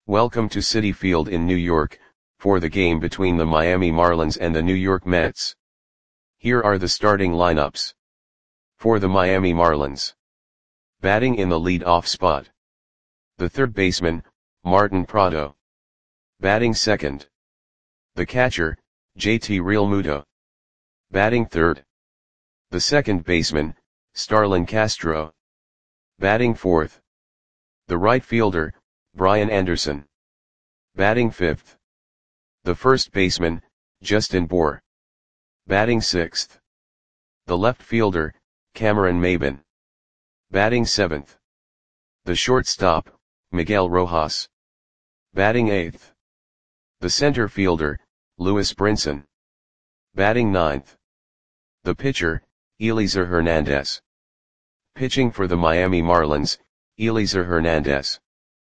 Welcome to Citi Field in New York, for the game between the Miami Marlins and the New York Mets. Here are the starting lineups. For the Miami Marlins. Batting in the lead-off spot. The third baseman, Martin Prado. Batting second. The catcher, JT Realmuto. Batting third. The second baseman, Starlin Castro. Batting fourth. The right fielder, Brian Anderson. Batting fifth. The first baseman, Justin Bour. Batting sixth. The left fielder, Cameron Maybin. Batting seventh. The shortstop, Miguel Rojas. Batting eighth. The center fielder, Lewis Brinson. Batting ninth. The pitcher, Elieser Hernandez. Pitching for the Miami Marlins, Elieser Hernandez.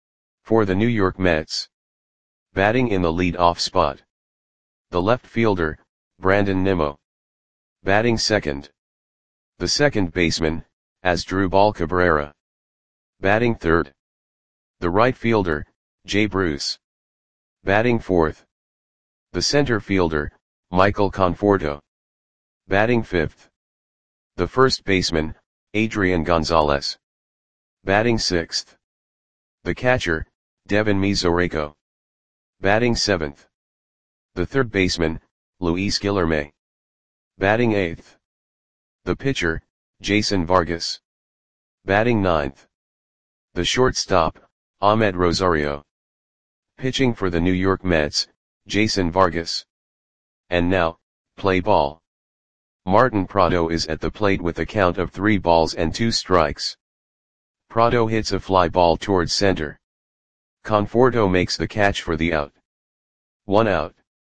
For the New York Mets. Batting in the lead-off spot. The left fielder, Brandon Nimmo. Batting second. The second baseman, Asdrubal Cabrera. Batting third. The right fielder, Jay Bruce. Batting fourth. The center fielder, Michael Conforto. Batting fifth. The first baseman, Adrian Gonzalez. Batting sixth. The catcher, Devin Mesoraco. Batting seventh. The third baseman, Luis Guillorme. Batting eighth. The pitcher, Jason Vargas. Batting ninth. The shortstop, Ahmed Rosario. Pitching for the New York Mets, Jason Vargas. And now, play ball. Martin Prado is at the plate with a count of 3 balls and 2 strikes. Prado hits a fly ball towards center. Conforto makes the catch for the out. 1 out.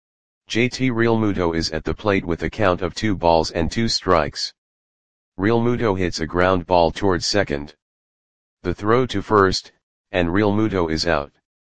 JT Realmuto is at the plate with a count of 2 balls and 2 strikes. Realmuto hits a ground ball towards second. The throw to first, and Realmuto is out.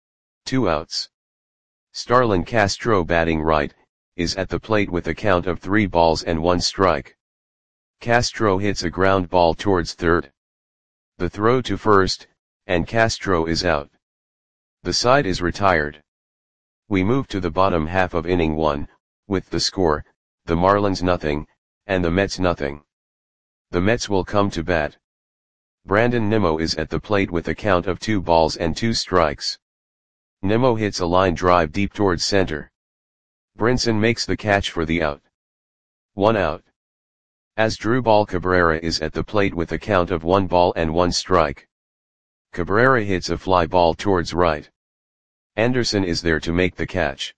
2 outs. Starlin Castro, batting right, is at the plate with a count of 3 balls and 1 strike. Castro hits a ground ball towards third. The throw to first, and Castro is out. The side is retired. We move to the bottom half of inning 1, with the score, the Marlins nothing, and the Mets nothing. The Mets will come to bat. Brandon Nimmo is at the plate with a count of 2 balls and 2 strikes. Nimmo hits a line drive deep towards center. Brinson makes the catch for the out. 1 out. Asdrubal Cabrera is at the plate with a count of 1 ball and 1 strike. Cabrera hits a fly ball towards right. Anderson is there to make the catch.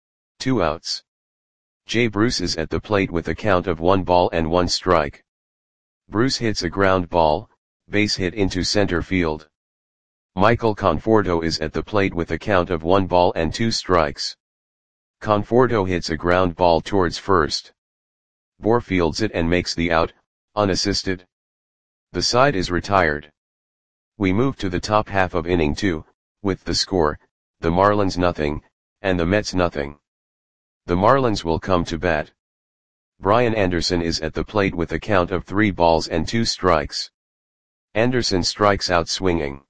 2 outs. Jay Bruce is at the plate with a count of 1 ball and 1 strike. Bruce hits a ground ball, base hit into center field. Michael Conforto is at the plate with a count of 1 ball and 2 strikes. Conforto hits a ground ball towards first. Bour fields it and makes the out, unassisted. The side is retired. We move to the top half of inning 2, with the score, the Marlins nothing, and the Mets nothing. The Marlins will come to bat. Brian Anderson is at the plate with a count of 3 balls and 2 strikes. Anderson strikes out swinging.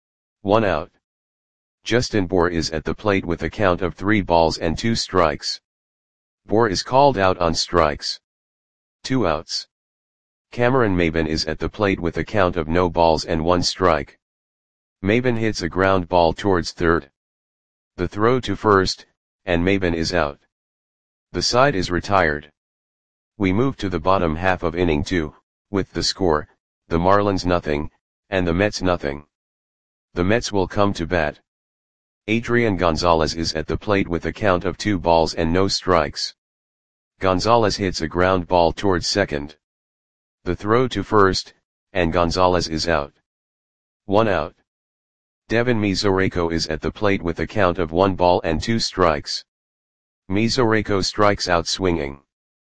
1 out. Justin Bour is at the plate with a count of 3 balls and 2 strikes. Bour is called out on strikes. 2 outs. Cameron Maybin is at the plate with a count of no balls and 1 strike. Maybin hits a ground ball towards third. The throw to first, and Maybin is out. The side is retired. We move to the bottom half of inning 2, with the score, the Marlins nothing, and the Mets nothing. The Mets will come to bat. Adrian Gonzalez is at the plate with a count of 2 balls and no strikes. Gonzalez hits a ground ball towards second. The throw to first, and Gonzalez is out. 1 out. Devin Mesoraco is at the plate with a count of 1 ball and 2 strikes. Mesoraco strikes out swinging.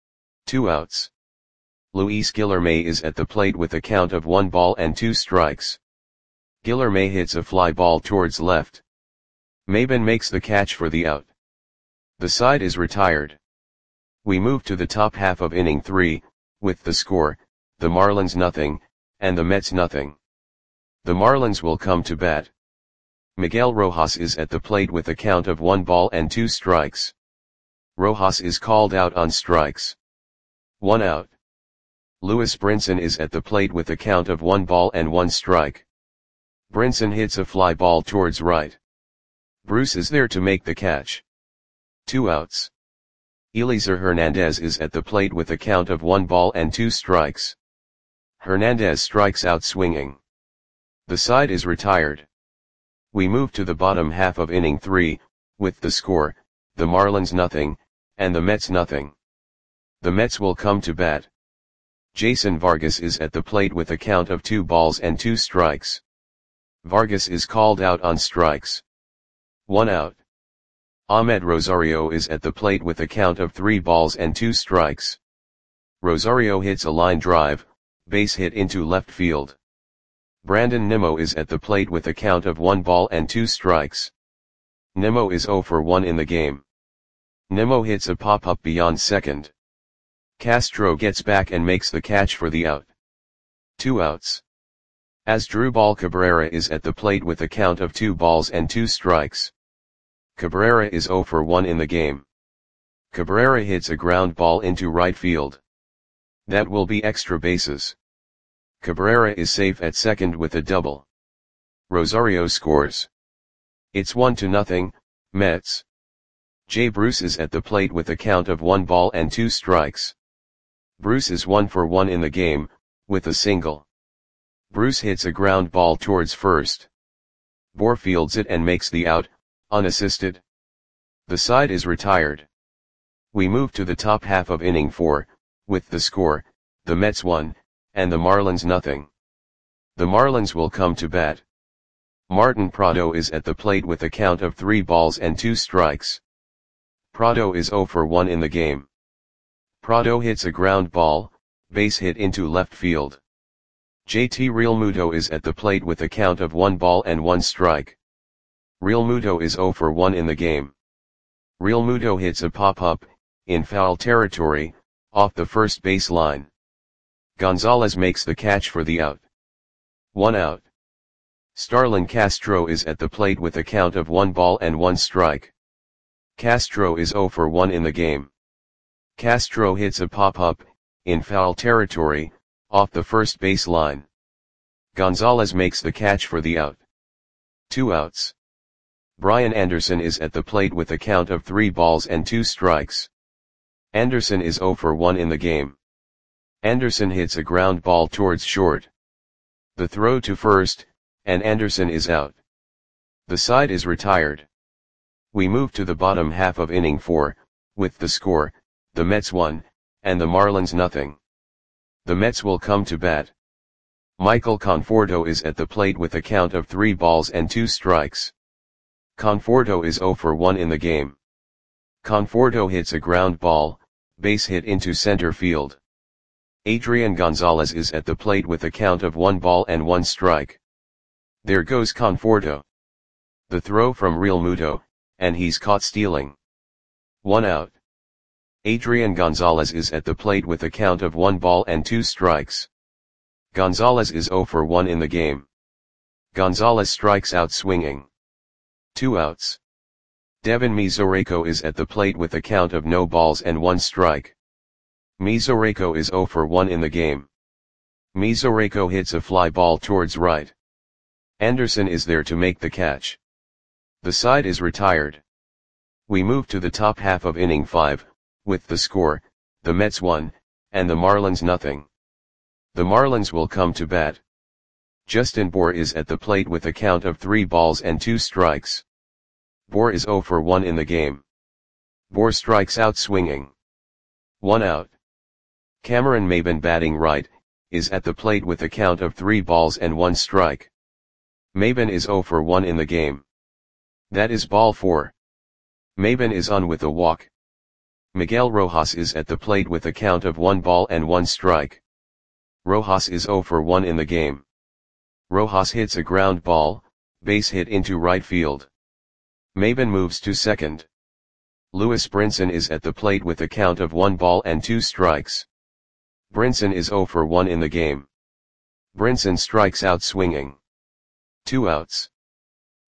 2 outs. Luis Guillorme is at the plate with a count of 1 ball and 2 strikes. Guillorme hits a fly ball towards left. Maybin makes the catch for the out. The side is retired. We move to the top half of inning 3, with the score, the Marlins nothing, and the Mets nothing. The Marlins will come to bat. Miguel Rojas is at the plate with a count of 1 ball and 2 strikes. Rojas is called out on strikes. 1 out. Lewis Brinson is at the plate with a count of 1 ball and 1 strike. Brinson hits a fly ball towards right. Bruce is there to make the catch. 2 outs. Eliezer Hernandez is at the plate with a count of 1 ball and 2 strikes. Hernandez strikes out swinging. The side is retired. We move to the bottom half of inning 3, with the score, the Marlins nothing, and the Mets nothing. The Mets will come to bat. Jason Vargas is at the plate with a count of 2 balls and 2 strikes. Vargas is called out on strikes. 1 out. Ahmed Rosario is at the plate with a count of 3 balls and 2 strikes. Rosario hits a line drive, base hit into left field. Brandon Nimmo is at the plate with a count of 1 ball and 2 strikes. Nimmo is 0 for 1 in the game. Nimmo hits a pop-up beyond second. Castro gets back and makes the catch for the out. 2 outs. Asdrubal Cabrera is at the plate with a count of 2 balls and 2 strikes. Cabrera is 0 for 1 in the game. Cabrera hits a ground ball into right field. That will be extra bases. Cabrera is safe at second with a double. Rosario scores. It's 1-0, Mets. Jay Bruce is at the plate with a count of 1 ball and 2 strikes. Bruce is 1 for 1 in the game, with a single. Bruce hits a ground ball towards first. Bohr fields it and makes the out, unassisted. The side is retired. We move to the top half of inning 4, with the score, the Mets 1, and the Marlins nothing. The Marlins will come to bat. Martin Prado is at the plate with a count of 3 balls and 2 strikes. Prado is 0 for 1 in the game. Prado hits a ground ball, base hit into left field. JT Realmuto is at the plate with a count of 1 ball and 1 strike. Realmuto is 0 for 1 in the game. Realmuto hits a pop-up, in foul territory, off the first base line. Gonzalez makes the catch for the out. 1 out. Starlin Castro is at the plate with a count of 1 ball and 1 strike. Castro is 0 for 1 in the game. Castro hits a pop-up, in foul territory, off the first base line. Gonzalez makes the catch for the out. 2 outs. Brian Anderson is at the plate with a count of 3 balls and 2 strikes. Anderson is 0 for 1 in the game. Anderson hits a ground ball towards short. The throw to first, and Anderson is out. The side is retired. We move to the bottom half of inning 4, with the score, the Mets 1, and the Marlins nothing. The Mets will come to bat. Michael Conforto is at the plate with a count of 3 balls and 2 strikes. Conforto is 0 for 1 in the game. Conforto hits a ground ball, base hit into center field. Adrian Gonzalez is at the plate with a count of 1 ball and 1 strike. There goes Conforto. The throw from Realmuto, and he's caught stealing. 1 out. Adrian Gonzalez is at the plate with a count of 1 ball and 2 strikes. Gonzalez is 0 for 1 in the game. Gonzalez strikes out swinging. 2 outs. Devin Mesoraco is at the plate with a count of no balls and 1 strike. Mesoraco is 0 for 1 in the game. Mesoraco hits a fly ball towards right. Anderson is there to make the catch. The side is retired. We move to the top half of inning 5, with the score, the Mets 1, and the Marlins nothing. The Marlins will come to bat. Justin Bour is at the plate with a count of 3 balls and 2 strikes. Bour is 0 for 1 in the game. Bour strikes out swinging. 1 out. Cameron Maybin batting right, is at the plate with a count of 3 balls and 1 strike. Maybin is 0 for 1 in the game. That is ball 4. Maybin is on with a walk. Miguel Rojas is at the plate with a count of 1 ball and 1 strike. Rojas is 0 for 1 in the game. Rojas hits a ground ball, base hit into right field. Maybin moves to second. Lewis Brinson is at the plate with a count of 1 ball and 2 strikes. Brinson is 0 for 1 in the game. Brinson strikes out swinging. 2 outs.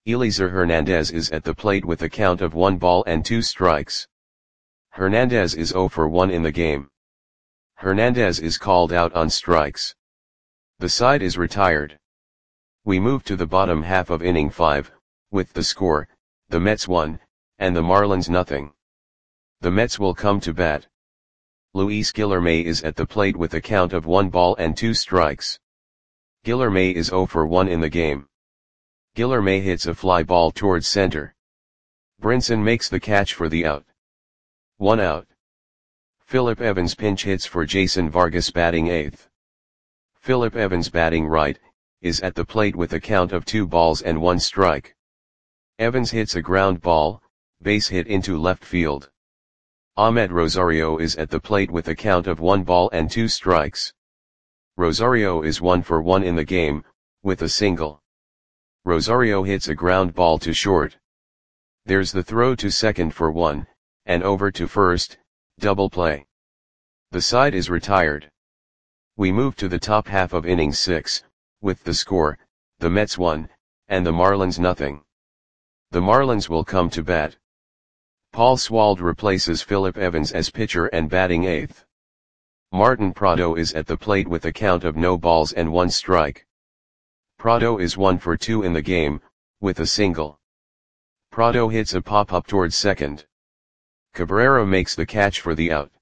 Eliezer Hernandez is at the plate with a count of 1 ball and 2 strikes. Hernandez is 0 for 1 in the game. Hernandez is called out on strikes. The side is retired. We move to the bottom half of inning 5, with the score, the Mets 1, and the Marlins nothing. The Mets will come to bat. Luis Guillorme is at the plate with a count of 1 ball and 2 strikes. Guillorme is 0 for 1 in the game. Guillorme hits a fly ball towards center. Brinson makes the catch for the out. 1 out. Phillip Evans pinch hits for Jason Vargas batting 8th. Phillip Evans batting right, is at the plate with a count of 2 balls and 1 strike. Evans hits a ground ball, base hit into left field. Ahmed Rosario is at the plate with a count of 1 ball and 2 strikes. Rosario is 1 for 1 in the game, with a single. Rosario hits a ground ball to short. There's the throw to second for 1, and over to first, double play. The side is retired. We move to the top half of inning 6, with the score, the Mets 1, and the Marlins nothing. The Marlins will come to bat. Paul Swald replaces Phillip Evans as pitcher and batting 8th. Martin Prado is at the plate with a count of no balls and 1 strike. Prado is 1 for 2 in the game, with a single. Prado hits a pop-up towards second. Cabrera makes the catch for the out.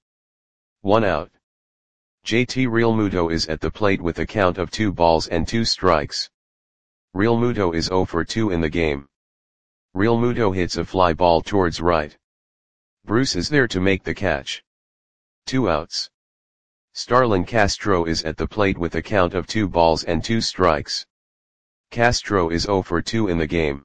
1 out. JT Realmuto is at the plate with a count of 2 balls and 2 strikes. Realmuto is 0 for 2 in the game. Realmuto hits a fly ball towards right. Bruce is there to make the catch. 2 outs. Starlin Castro is at the plate with a count of 2 balls and 2 strikes. Castro is 0 for 2 in the game.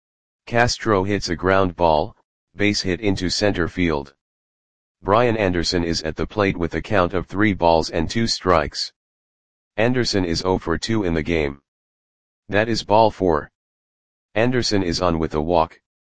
Castro hits a ground ball, base hit into center field. Brian Anderson is at the plate with a count of 3 balls and 2 strikes. Anderson is 0 for 2 in the game. That is ball 4. Anderson is on with a walk.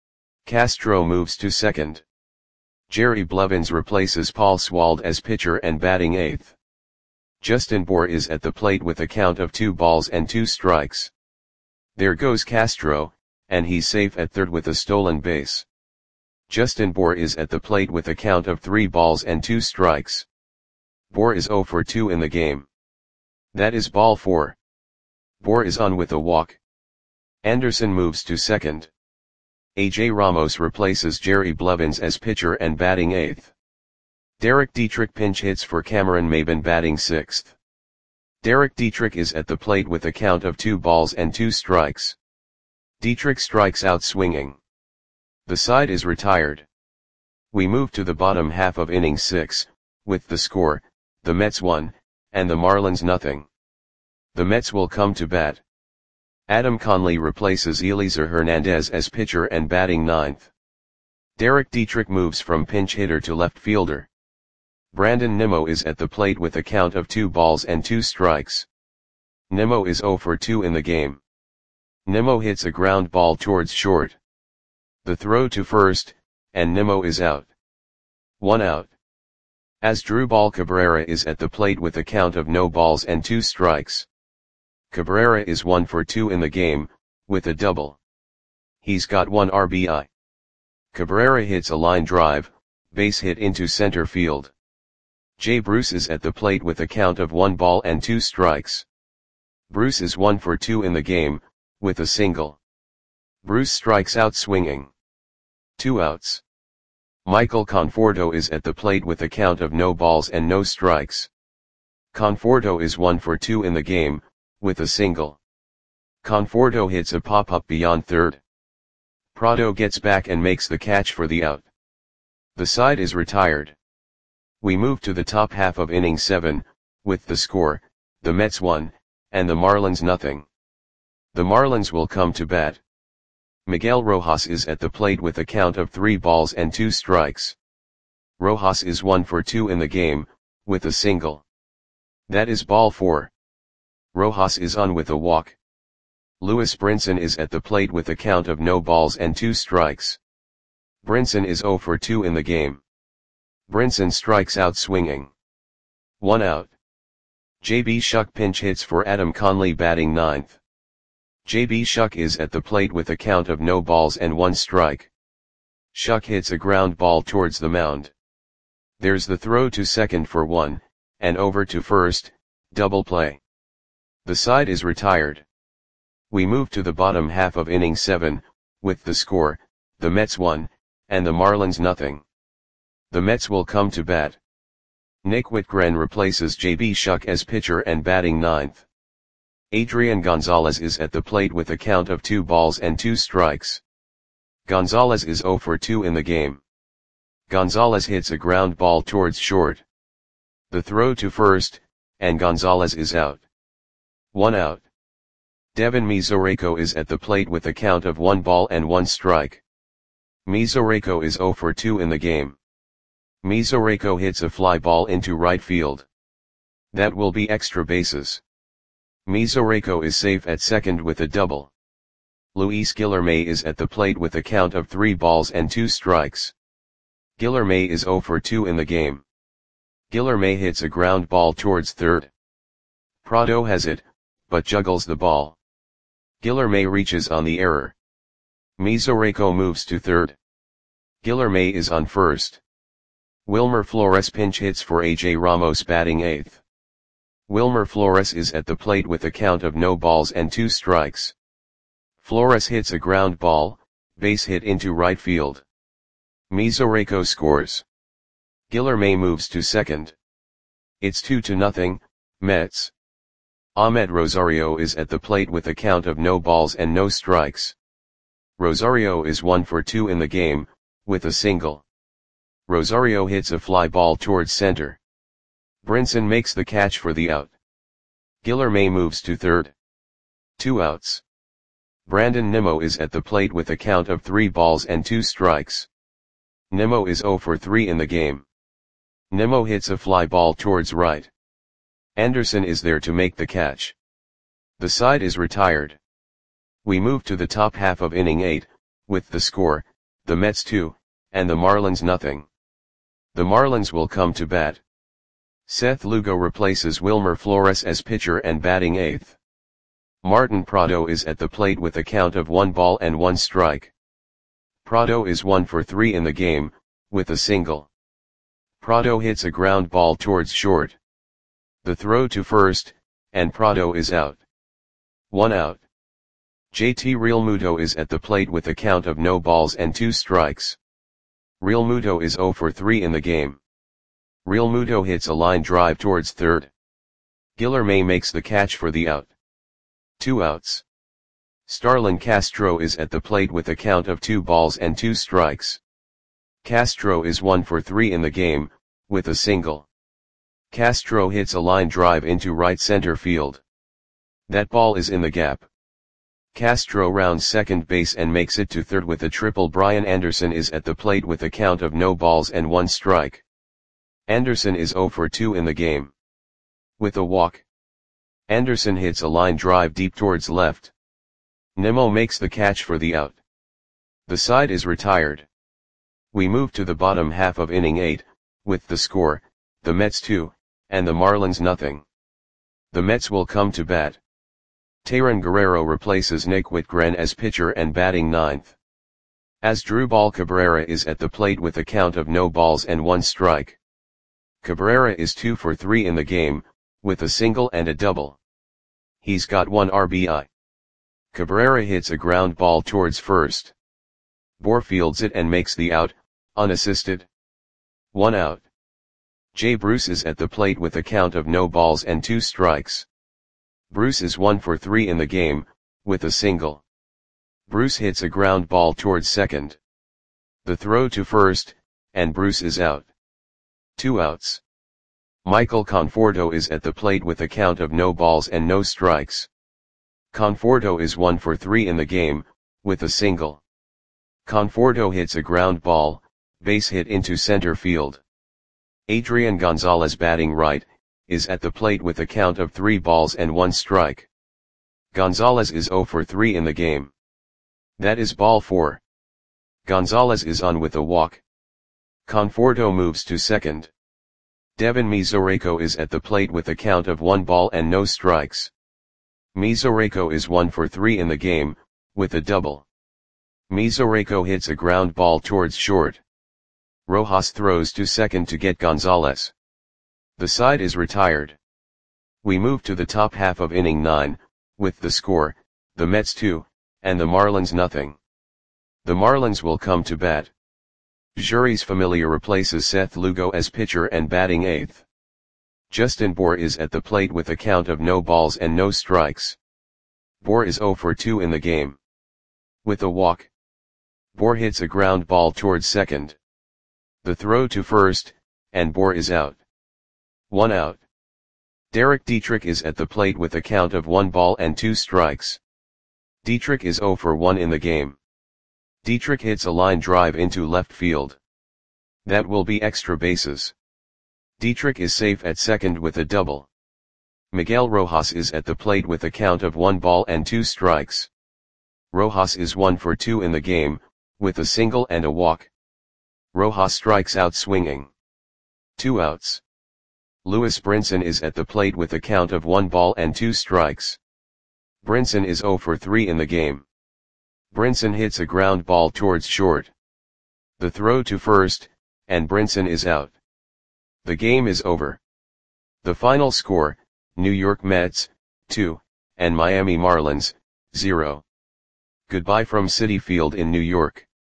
Castro moves to second. Jerry Blevins replaces Paul Swald as pitcher and batting 8th. Justin Bour is at the plate with a count of 2 balls and 2 strikes. There goes Castro, and he's safe at third with a stolen base. Justin Bour is at the plate with a count of 3 balls and 2 strikes. Bour is 0 for 2 in the game. That is ball 4. Bour is on with a walk. Anderson moves to second. AJ Ramos replaces Jerry Blevins as pitcher and batting 8th. Derek Dietrich pinch hits for Cameron Maybin batting 6th. Derek Dietrich is at the plate with a count of 2 balls and 2 strikes. Dietrich strikes out swinging. The side is retired. We move to the bottom half of inning 6, with the score, the Mets 1, and the Marlins nothing. The Mets will come to bat. Adam Conley replaces Eliezer Hernandez as pitcher and batting 9th. Derek Dietrich moves from pinch hitter to left fielder. Brandon Nimmo is at the plate with a count of 2 balls and 2 strikes. Nimmo is 0 for 2 in the game. Nimmo hits a ground ball towards short. The throw to first, and Nimmo is out. 1 out. Asdrubal Cabrera is at the plate with a count of no balls and 2 strikes. Cabrera is 1 for 2 in the game, with a double. He's got 1 RBI. Cabrera hits a line drive, base hit into center field. Jay Bruce is at the plate with a count of 1 ball and 2 strikes. Bruce is 1 for 2 in the game, with a single. Bruce strikes out swinging. 2 outs. Michael Conforto is at the plate with a count of no balls and no strikes. Conforto is 1 for 2 in the game, with a single. Conforto hits a pop-up beyond third. Prado gets back and makes the catch for the out. The side is retired. We move to the top half of inning 7, with the score, the Mets 1, and the Marlins nothing. The Marlins will come to bat. Miguel Rojas is at the plate with a count of 3 balls and 2 strikes. Rojas is 1 for 2 in the game, with a single. That is ball 4. Rojas is on with a walk. Lewis Brinson is at the plate with a count of no balls and 2 strikes. Brinson is 0 for 2 in the game. Brinson strikes out swinging. 1 out. JB Shuck pinch hits for Adam Conley batting 9th. JB Shuck is at the plate with a count of no balls and 1 strike. Shuck hits a ground ball towards the mound. There's the throw to second for 1, and over to first, double play. The side is retired. We move to the bottom half of inning 7, with the score, the Mets 1, and the Marlins nothing. The Mets will come to bat. Nick Whitgren replaces JB Shuck as pitcher and batting 9th. Adrian Gonzalez is at the plate with a count of 2 balls and 2 strikes. Gonzalez is 0 for 2 in the game. Gonzalez hits a ground ball towards short. The throw to first, and Gonzalez is out. 1 out. Devin Mesoraco is at the plate with a count of 1 ball and 1 strike. Mesoraco is 0 for 2 in the game. Mesoraco hits a fly ball into right field. That will be extra bases. Mesoraco is safe at second with a double. Luis Guilherme is at the plate with a count of 3 balls and 2 strikes. Guilherme is 0 for 2 in the game. Guilherme hits a ground ball towards third. Prado has it, but juggles the ball. Guilherme reaches on the error. Mesoraco moves to third. Guilherme is on first. Wilmer Flores pinch hits for AJ Ramos batting 8th. Wilmer Flores is at the plate with a count of no balls and 2 strikes. Flores hits a ground ball, base hit into right field. Mesoraco scores. Guilherme moves to second. It's 2-0, Mets. Ahmed Rosario is at the plate with a count of no balls and no strikes. Rosario is 1 for 2 in the game, with a single. Rosario hits a fly ball towards center. Brinson makes the catch for the out. Guilherme moves to third. 2 outs. Brandon Nimmo is at the plate with a count of 3 balls and 2 strikes. Nimmo is 0 for 3 in the game. Nimmo hits a fly ball towards right. Anderson is there to make the catch. The side is retired. We move to the top half of inning 8, with the score, the Mets 2, and the Marlins nothing. The Marlins will come to bat. Seth Lugo replaces Wilmer Flores as pitcher and batting 8th. Martin Prado is at the plate with a count of 1 ball and 1 strike. Prado is 1 for 3 in the game, with a single. Prado hits a ground ball towards short. The throw to first, and Prado is out. 1 out. JT Realmuto is at the plate with a count of no balls and 2 strikes. Realmuto is 0 for 3 in the game. Realmuto hits a line drive towards third. Guilherme makes the catch for the out. 2 outs. Starlin Castro is at the plate with a count of 2 balls and 2 strikes. Castro is 1 for 3 in the game, with a single. Castro hits a line drive into right center field. That ball is in the gap. Castro rounds second base and makes it to third with a triple. Brian Anderson is at the plate with a count of no balls and 1 strike. Anderson is 0 for 2 in the game. With a walk. Anderson hits a line drive deep towards left. Nimmo makes the catch for the out. The side is retired. We move to the bottom half of inning 8, with the score, the Mets 2, and the Marlins nothing. The Mets will come to bat. Tayron Guerrero replaces Nick Whitgren as pitcher and batting 9th. Asdrubal Cabrera is at the plate with a count of no balls and 1 strike. Cabrera is 2 for 3 in the game, with a single and a double. He's got 1 RBI. Cabrera hits a ground ball towards first. Bohr fields it and makes the out, unassisted. 1 out. Jay Bruce is at the plate with a count of no balls and 2 strikes. Bruce is 1 for 3 in the game, with a single. Bruce hits a ground ball towards second. The throw to first, and Bruce is out. 2 outs. Michael Conforto is at the plate with a count of no balls and no strikes. Conforto is 1 for 3 in the game, with a single. Conforto hits a ground ball, base hit into center field. Adrian Gonzalez batting right, is at the plate with a count of 3 balls and 1 strike. Gonzalez is 0 for 3 in the game. That is ball 4. Gonzalez is on with a walk. Conforto moves to second. Devin Mesoraco is at the plate with a count of 1 ball and no strikes. Mesoraco is 1 for 3 in the game, with a double. Mesoraco hits a ground ball towards short. Rojas throws to second to get Gonzalez. The side is retired. We move to the top half of inning 9, with the score, the Mets 2, and the Marlins nothing. The Marlins will come to bat. Jeurys Familia replaces Seth Lugo as pitcher and batting 8th. Justin Bour is at the plate with a count of no balls and no strikes. Bour is 0 for 2 in the game. With a walk. Bour hits a ground ball towards second. The throw to first, and Bour is out. 1 out. Derek Dietrich is at the plate with a count of 1 ball and 2 strikes. Dietrich is 0 for 1 in the game. Dietrich hits a line drive into left field. That will be extra bases. Dietrich is safe at second with a double. Miguel Rojas is at the plate with a count of 1 ball and 2 strikes. Rojas is 1 for 2 in the game, with a single and a walk. Rojas strikes out swinging. 2 outs. Lewis Brinson is at the plate with a count of 1 ball and 2 strikes. Brinson is 0 for 3 in the game. Brinson hits a ground ball towards short. The throw to first, and Brinson is out. The game is over. The final score, New York Mets, 2, and Miami Marlins, 0. Goodbye from Citi Field in New York.